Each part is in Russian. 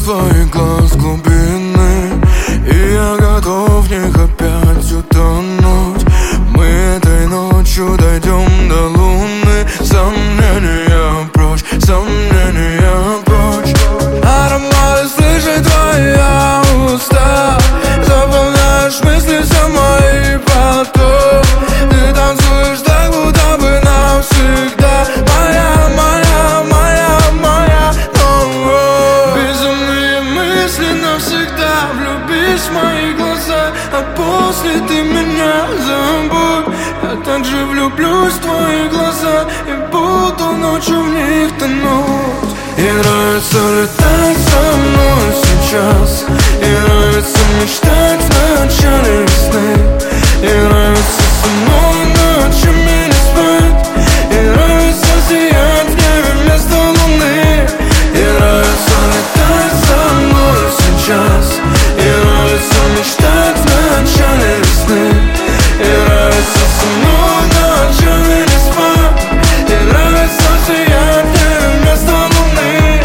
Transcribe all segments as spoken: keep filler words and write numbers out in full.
твоих глаз глубины, и я готов в них опять утонуть. Мы этой ночью дойдем до луны. Сомнения прочь, сомнения прочь. Ароматы слышит твоя уста, заполняешь мысли все мои поток. Ты танцуешь так, будто бы навсегда. Моя, моя, моя, моя, oh, oh. Безумные мысли навсегда. Влюбись в мои глаза, а после ты меня забудь. Я также влюблюсь в твои глаза и буду ночью в них тонуть. И нравится летать со мной сейчас, и нравится мечтать в начале весны, и нравится со мной ночами не спать, и нравится сиять в небе вместо луны. И нравится летать со мной сейчас, и нравится мечтать в начале весны, и нравится со мной ночами не спать, и нравится сиять в небе вместо луны.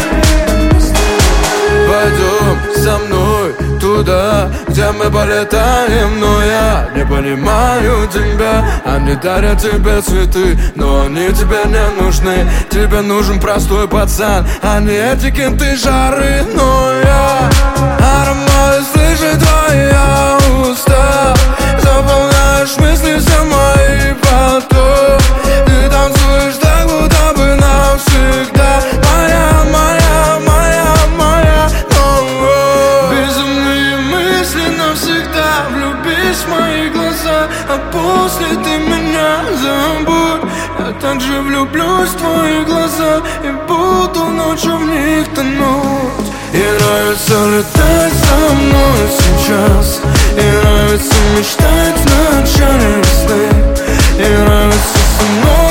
Пойдем со мной туда, где мы полетаем, но я не понимаю тебя. Они дарят тебе цветы, но они тебе не нужны. Тебе нужен простой пацан, а не этикеты жары. Но я ароматы слышит твоя уста, заполняешь мысли все мои поток. Ты танцуешь так, будто бы навсегда. Моя, моя, моя, моя, oh, oh. Безумные мысли навсегда. Влюбись в мои глаза, а после ты меня забудь. Я также влюблюсь в твои глаза и буду ночью в них тонуть. И нравится летать со мной сейчас, и нравится мечтать в начале весны, и нравится со мной